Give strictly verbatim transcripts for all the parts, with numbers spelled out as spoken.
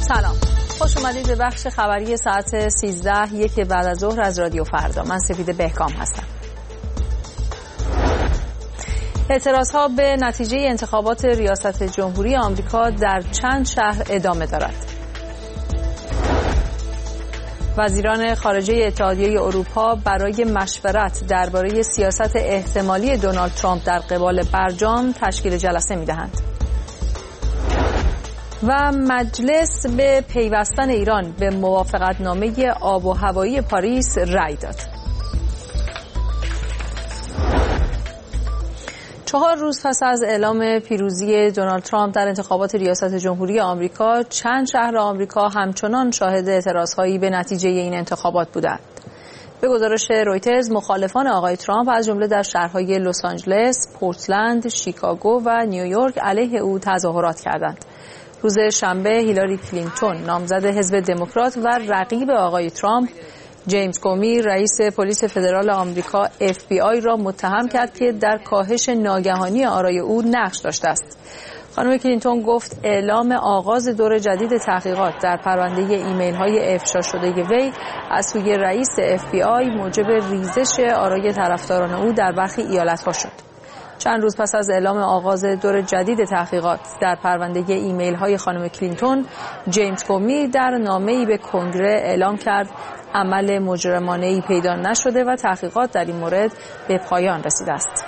سلام، خوش اومدید به بخش خبری ساعت سیزده یک بعد از ظهر از رادیو فردا. من سپید بهکام هستم. اعتراضها به نتیجه انتخابات ریاست جمهوری آمریکا در چند شهر ادامه دارد. وزیران خارجه اتحادیه اروپا برای مشورت درباره سیاست احتمالی دونالد ترامپ در قبال برجام تشکیل جلسه می‌دهند. و مجلس به پیوستن ایران به موافقتنامه آب و هوایی پاریس رأی داد. چهار روز پس از اعلام پیروزی دونالد ترامپ در انتخابات ریاست جمهوری آمریکا، چند شهر آمریکا همچنان شاهد اعتراضهایی به نتیجه این انتخابات بودند. به گزارش رویترز، مخالفان آقای ترامپ از جمله در شهرهای لس آنجلس، پورتلند، شیکاگو و نیویورک علیه او تظاهرات کردند. روز شنبه هیلاری کلینتون، نامزد حزب دموکرات و رقیب آقای ترامپ، جیمز کومی، رئیس پلیس فدرال آمریکا اف بی آی را متهم کرد که در کاهش ناگهانی آرای او نقش داشته است. خانم کلینتون گفت اعلام آغاز دور جدید تحقیقات در پرونده ایمیل های افشا شده وی از سوی رئیس اف بی آی موجب ریزش آرای طرفداران او در برخی ایالت‌ها شد. چند روز پس از اعلام آغاز دور جدید تحقیقات در پرونده ایمیل های خانم کلینتون، جیمز کومی در نامه‌ای به کنگره اعلام کرد عمل مجرمانه‌ای پیدا نشده و تحقیقات در این مورد به پایان رسیده است.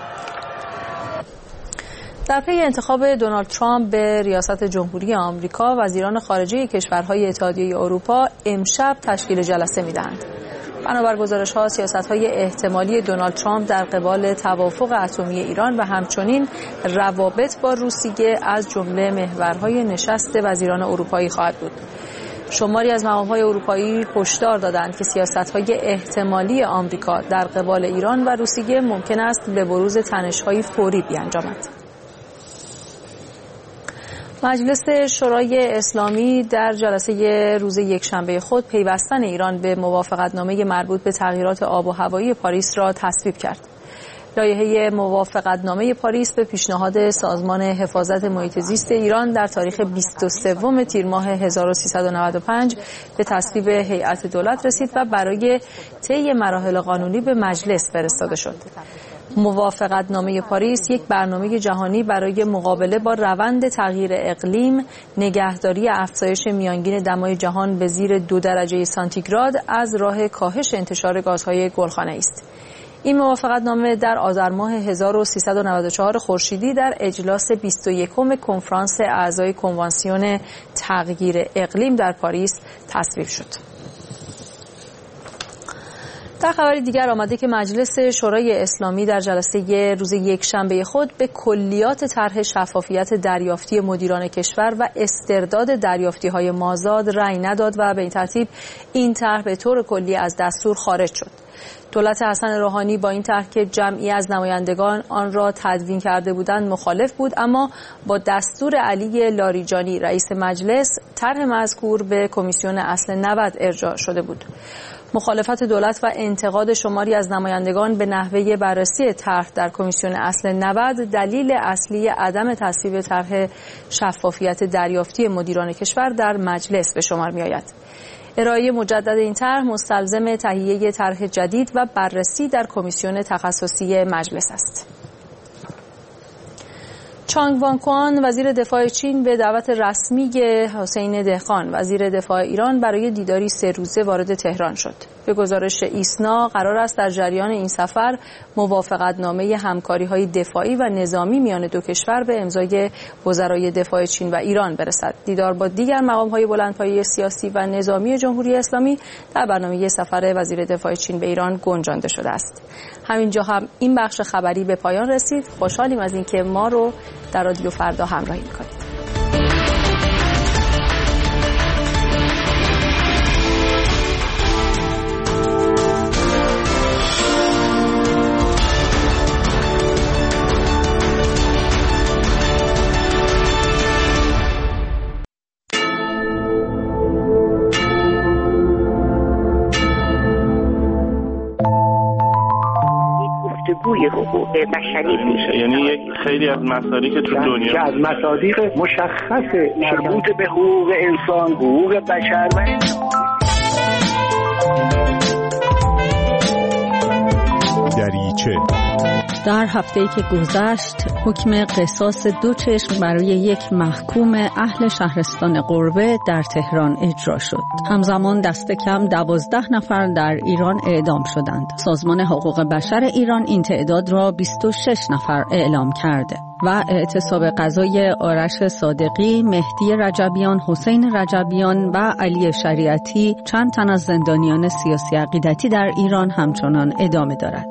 در پی انتخاب دونالد ترامپ به ریاست جمهوری آمریکا، وزیران خارجه کشورهای اتحادیه اروپا امشب تشکیل جلسه می‌دهند. بنابر گزارش‌ها، سیاست‌های احتمالی دونالد ترامپ در قبال توافق اتمی ایران و همچنین روابط با روسیه از جمله محورهای نشست وزیران اروپایی خواهد بود. شماری از مقام‌های اروپایی هشدار دادند که سیاست‌های احتمالی آمریکا در قبال ایران و روسیه ممکن است به بروز تنش‌های فوری بیانجامد. مجلس شورای اسلامی در جلسه روز یکشنبه خود پیوستن ایران به موافقتنامه مربوط به تغییرات آب و هوایی پاریس را تصویب کرد. لایحه موافقتنامه پاریس به پیشنهاد سازمان حفاظت محیط زیست ایران در تاریخ بیست و سوم تیر ماه هزار و سیصد و نود و پنج به تصویب هیئت دولت رسید و برای طی مراحل قانونی به مجلس فرستاده شد. موافقتنامه پاریس یک برنامه جهانی برای مقابله با روند تغییر اقلیم، نگهداری افزایش میانگین دمای جهان به زیر دو درجه سانتیگراد از راه کاهش انتشار گازهای گلخانه‌ای است. این موافقتنامه در آذر ماه هزار و سیصد و نود و چهار خورشیدی در اجلاس بیست و یکم کنفرانس اعضای کنوانسیون تغییر اقلیم در پاریس تصویب شد. در خبری دیگر آمده که مجلس شورای اسلامی در جلسه روز یکشنبه خود به کلیات طرح شفافیت دریافتی مدیران کشور و استرداد دریافتی‌های مازاد رأی نداد و به این ترتیب این طرح به طور کلی از دستور خارج شد. دولت حسن روحانی با این طرح که جمعی از نمایندگان آن را تدوین کرده بودند مخالف بود، اما با دستور علی لاریجانی رئیس مجلس طرح مذکور به کمیسیون اصل نود ارجاع شده بود. مخالفت دولت و انتقاد شماری از نمایندگان به نحوه بررسی طرح در کمیسیون اصل نود دلیل اصلی عدم تصویب طرح شفافیت دریافتی مدیران کشور در مجلس به شمار می‌آید. ارائه مجدد این طرح مستلزم تهیه طرح جدید و بررسی در کمیسیون تخصصی مجلس است. چانگ وانکوان، وزیر دفاع چین، به دعوت رسمی حسین دهقان، وزیر دفاع ایران، برای دیداری سه روزه وارد تهران شد. به گزارش ایسنا قرار است در جریان این سفر موافقتنامه همکاری‌های دفاعی و نظامی میان دو کشور به امضای وزرای دفاع چین و ایران برسد. دیدار با دیگر مقام‌های بلندپایه سیاسی و نظامی جمهوری اسلامی در برنامه سفر وزیر دفاع چین به ایران گنجانده شده است. همینجا هم این بخش خبری به پایان رسید. خوشحالیم از اینکه ما رو در رادیو فردا همراهی می‌کنید. الگوی حقوق بشری میشه. یعنی یک خیلی از مسائلی که تو دنیا که از مصادیق مشخص مربوط به حقوق انسان، حقوق بشر و دریچه. در هفته‌ای که گذشت حکم قصاص دو چشم برای یک محکوم اهل شهرستان قربه در تهران اجرا شد. همزمان دست کم دوازده نفر در ایران اعدام شدند. سازمان حقوق بشر ایران این تعداد را بیست و شش نفر اعلام کرده و اعتصاب قضای آرش صادقی، مهدی رجبیان، حسین رجبیان و علی شریعتی، چند تن از زندانیان سیاسی عقیدتی در ایران همچنان ادامه دارد.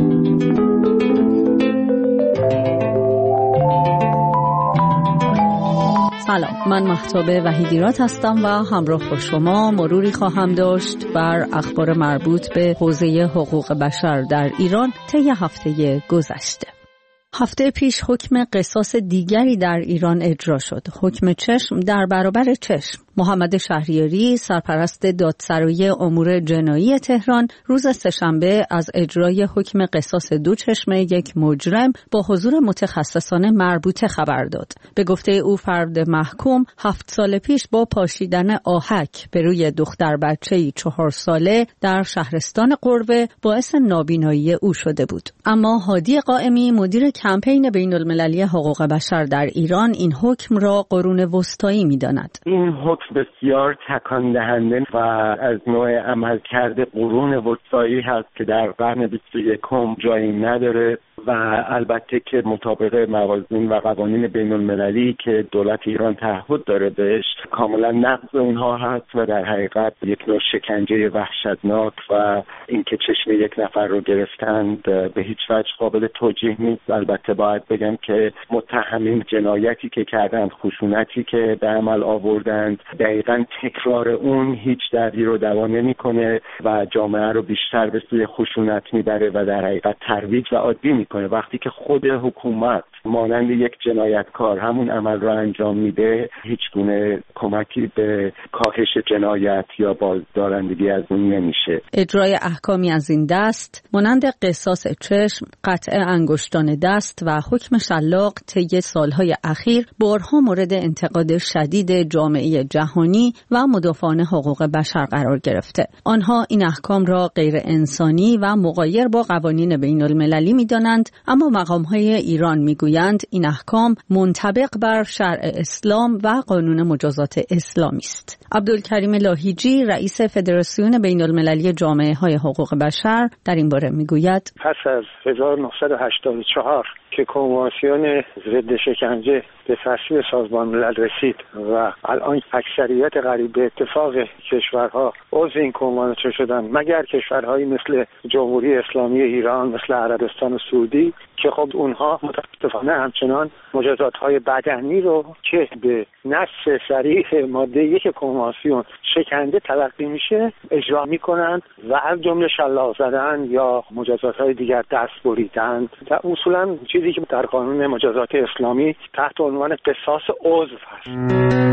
سلام، من مهتاب وحیدیرات هستم و همراه با شما مروری خواهم داشت بر اخبار مربوط به حوزه حقوق بشر در ایران طی هفته گذشته. هفته پیش حکم قصاص دیگری در ایران اجرا شد. حکم چشم در برابر چشم. محمد شهریاری، سرپرست دادسرایی امور جنایی تهران، روز سه‌شنبه از اجرای حکم قصاص دو چشم یک مجرم با حضور متخصصان مربوطه خبر داد. به گفته او فرد محکوم هفت سال پیش با پاشیدن آهک به روی دختر بچه‌ای چهار ساله در شهرستان قربه باعث نابینایی او شده بود. اما هادی قائمی، مدیر کمپین بین‌المللی حقوق بشر در ایران، این حکم را قرون وسطایی می‌داند. این حکم بسیار تکان دهنده و از نوع عملکرد قرون وسطایی هست که در قرن بیست و یکم جایی نداره و البته که مطابق موازین و قوانین بین المللی که دولت ایران تعهد داره بهش کاملا نقض اونها هست و در حقیقت یک نوع شکنجه وحشتناک و اینکه چشم یک نفر رو گرفتند به هیچ وجه قابل توجیه نیست. البته باید بگم که متهمین جنایتی که کردند، خشونتی که به عمل آوردند، دقیقاً تکرار اون هیچ دردی رو دوا نمی‌کنه و جامعه رو بیشتر به سوی خشونت میبره و در حقیقت ترویج و عادی میکنه. وقتی که خود حکومت مانند یک جنایتکار همون عمل رو انجام میده، هیچ گونه کمکی به کاهش جنایت یا بازدارندگی از اون نمیشه. اجرای احکامی از این دست مانند قصاص چشم، قطع انگشتان دست و حکم شلاق طی سالهای اخیر بارها مورد انتقاد شدید جامعه جهانی و مدافعان حقوق بشر قرار گرفته. آنها این احکام را غیر انسانی و مغایر با قوانین بین المللی می‌دانند، اما مقام‌های ایران می‌گویند این احکام منطبق بر شرع اسلام و قانون مجازات اسلامی است. عبدالکریم لاهیجی، رئیس فدراسیون بین المللی جامعه‌های حقوق بشر، در این باره می‌گوید پس از هزار و نهصد و هشتاد و چهار که کنوانسیون ضد شکنجه به تصویب سازمان ملل رسید و الان اکثریت قریب به اتفاق کشورها عضو این کنوانسیون شدن، مگر کشورهایی مثل جمهوری اسلامی ایران، مثل عربستان سعودی که خب اونها متاسفانه همچنان مجازات‌های بدنی رو که به نص صریح ماده یک کنوانسیون شکنجه تلقی میشه اجرا میکنند و از جمله شلاق زدن یا مجازات‌های دیگر دست بریدن. در اصولا چیزی که در قانون مجازات اسلامی تحت عنوان قصاص عضو هست.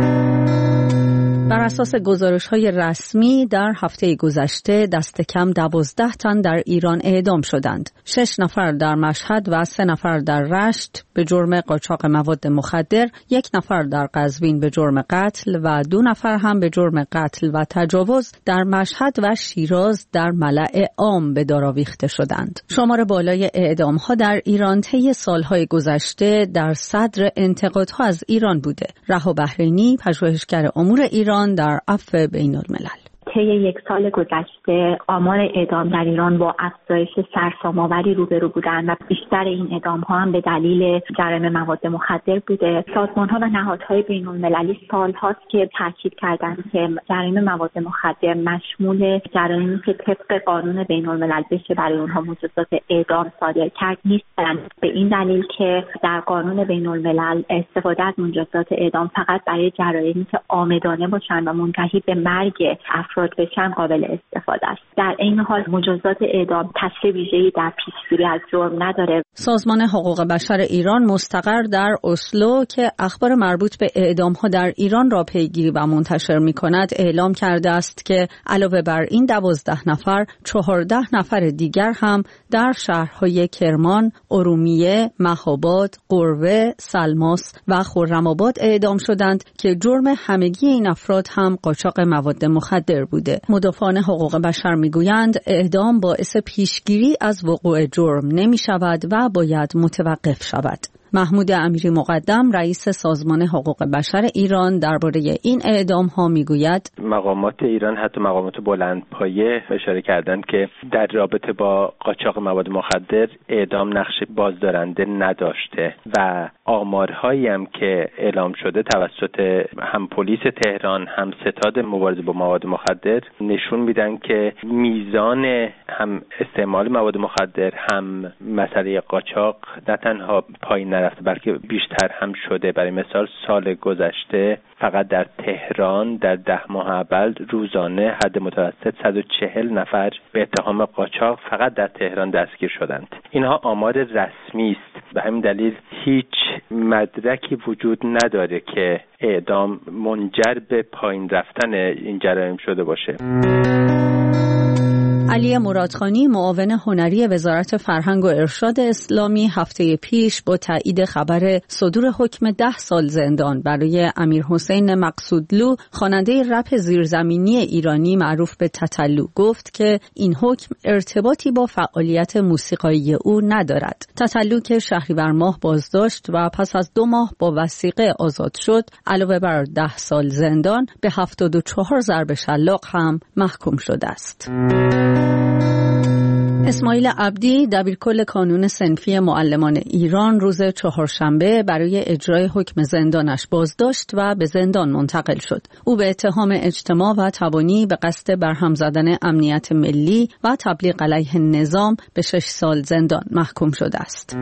بر اساس گزارش‌های رسمی در هفته گذشته دست کم دوازده تن در ایران اعدام شدند. شش نفر در مشهد و سه نفر در رشت به جرم قاچاق مواد مخدر، یک نفر در قزوین به جرم قتل و دو نفر هم به جرم قتل و تجاوز در مشهد و شیراز در ملأ عام به دار آویخته شدند. شمار بالای اعدام‌ها در ایران طی سال‌های گذشته در صدر انتقادها از ایران بوده. رها بحرینی، پژوهشگر امور ایران در عفو بین الملل: طی یک سال گذشته آمار اعدام در ایران با افزایش سرسام‌آوری روبرو بودند و بیشتر این اعدام‌ها هم به دلیل جرایم مواد مخدر بوده. سازمان‌ها و نهادهای بین‌المللی سال‌هاست که تاکید کردند که جرایم مواد مخدر مشمول جرایمی که طبق قانون بین‌الملل بشه برای اونها مجازات اعدام صادر کرد نیستند، به این دلیل که در قانون بین‌الملل استفاده از مجازات اعدام فقط برای جرایمی که عامدانه باشند و منتهی به مرگ افراد اخراج بشن قابل استفاده است. در این حال مجازات اعدام تاثیر ویژه‌ای در پیشگیری از جرم نداره. سازمان حقوق بشر ایران مستقر در اسلو که اخبار مربوط به اعدام‌ها در ایران را پیگیری و منتشر می‌کند اعلام کرده است که علاوه بر این دوازده نفر، چهارده نفر دیگر هم در شهرهای کرمان، ارومیه، مهاباد، قروه، سلماس و خرم‌آباد اعدام شدند که جرم همگی این افراد هم قاچاق مواد مخدر بوده. مدافعان حقوق بشر میگویند اعدام باعث پیشگیری از وقوع جرم نمی شود و باید متوقف شود. محمود امیری مقدم رئیس سازمان حقوق بشر ایران درباره این اعدام ها میگوید مقامات ایران حتی مقامات بلندپایه اشاره کردند که در رابطه با قاچاق مواد مخدر اعدام نقش بازدارنده نداشته و آمارهایی هم که اعلام شده توسط هم پلیس تهران هم ستاد مبارزه با مواد مخدر نشون میدن که میزان هم استعمال مواد مخدر هم مسئله قاچاق نه تنها پایین نرفته بلکه بیشتر هم شده. برای مثال سال گذشته فقط در تهران در ده ماه اول روزانه حد متوسط صد و چهل نفر به اتهام قاچاق فقط در تهران دستگیر شدند. اینها آمار رسمی است. به همین دلیل هیچ مدرکی وجود نداره که اعدام منجر به پایین رفتن این جرایم شده باشه. علی مرادخانی معاون هنری وزارت فرهنگ و ارشاد اسلامی هفته پیش با تایید خبر صدور حکم ده سال زندان برای امیرحسین مقصودلو خواننده رپ زیرزمینی ایرانی معروف به تتلو گفت که این حکم ارتباطی با فعالیت موسیقایی او ندارد. تتلو که شهریور ماه بازداشت و پس از دو ماه با وثیقه آزاد شد علاوه بر ده سال زندان به هفتاد و چهار ضرب شلاق هم محکوم شده است. اسماعیل عبدی دبیرکل کانون صنفی معلمان ایران روز چهارشنبه برای اجرای حکم زندانش بازداشت و به زندان منتقل شد. او به اتهام اجتماع و تبانی به قصد برهم زدن امنیت ملی و تبلیغ علیه نظام به شش سال زندان محکوم شده است.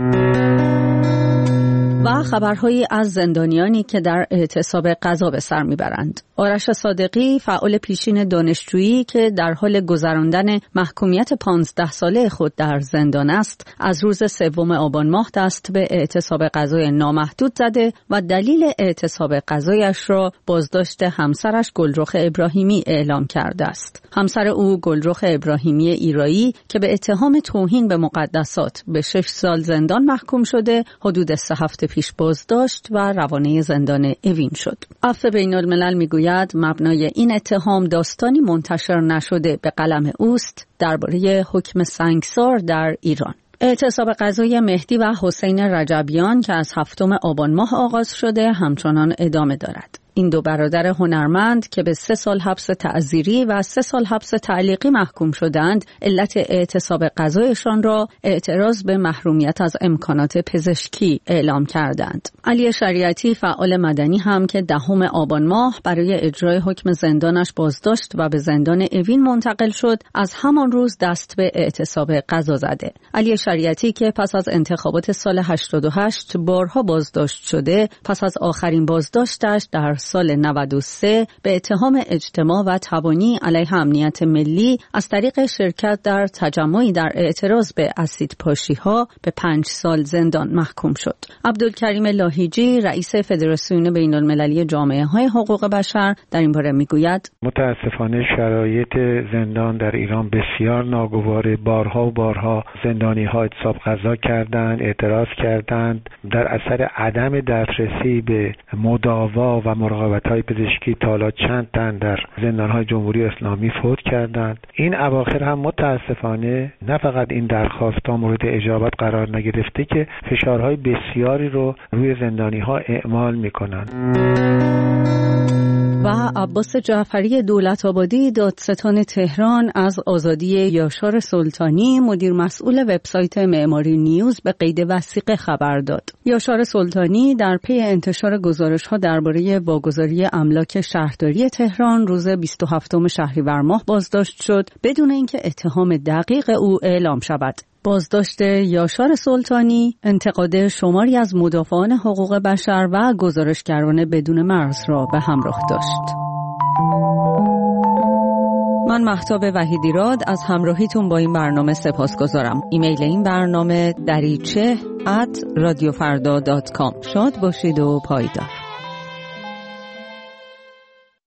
و خبرهایی از زندانیانی که در اعتصاب غذا به سر میبرند. آرش صادقی فعال پیشین دانشجویی که در حال گذراندن محکومیت پانزده ساله خود در زندان است، از روز سوم آبان ماه دست به اعتصاب غذای نامحدود زده و دلیل اعتصاب غذایش را بازداشت همسرش گلرخ ابراهیمی اعلام کرده است. همسر او گلرخ ابراهیمی ایرایی که به اتهام توهین به مقدسات به شش سال زندان محکوم شده، حدود سه هفته پیش بازداشت و روانه زندان اوین شد. عفو بین الملل میگوید مبنای این اتهام داستانی منتشر نشده به قلم اوست درباره حکم سنگسار در ایران. اعتصاب غذای مهدی و حسین رجبیان که از هفتم آبان ماه آغاز شده همچنان ادامه دارد. این دو برادر هنرمند که به سه سال حبس تعزیری و سه سال حبس تعلیقی محکوم شدند، علت اعتصاب غذایشان را اعتراض به محرومیت از امکانات پزشکی اعلام کردند. علی شریعتی فعال مدنی هم که دهم آبان ماه برای اجرای حکم زندانش بازداشت و به زندان اوین منتقل شد، از همان روز دست به اعتصاب غذا زده. علی شریعتی که پس از انتخابات سال هشتاد و هشت بارها بازداشت شده، پس از آخرین بازداشتش در سال نود و سه به اتهام اجتماع و تبانی علیه امنیت ملی از طریق شرکت در تجمعی در اعتراض به اسیدپاشی‌ها به پنج سال زندان محکوم شد. عبدالکریم لاهیجی رئیس فدراسیون بین‌المللی جامعه‌های حقوق بشر در این باره میگوید متاسفانه شرایط زندان در ایران بسیار ناگواره. بارها و بارها زندانی‌ها اعتصاب غذا کردند، اعتراض کردند. در اثر عدم دسترسی به مداوا و مراقبت‌های پزشکی تا حالا چند تن در زندان‌های جمهوری اسلامی فوت کردند. این اواخر هم متاسفانه نه فقط این درخواست‌ها مورد اجابت قرار نگرفته که فشارهای بسیاری رو روی زندانی‌ها اعمال می‌کنند. و عباس جعفری دولت‌آبادی دادستان تهران از آزادی یاشار سلطانی مدیر مسئول وبسایت معماری نیوز به قید وثیقه خبر داد. یاشار سلطانی در پی انتشار گزارش‌ها درباره واگذاری املاک شهرداری تهران روز بیست و هفتم شهریور ماه بازداشت شد بدون اینکه اتهام دقیق او اعلام شود. بازداشت یاشار سلطانی انتقاد شماری از مدافعان حقوق بشر و گزارشگران بدون مرز را به همراه داشت. من مهتاب وحیدیراد از همراهیتون با این برنامه سپاسگزارم. ایمیل این برنامه دریچه ات رادیو فردا دات کام. شاد باشید و پایدار.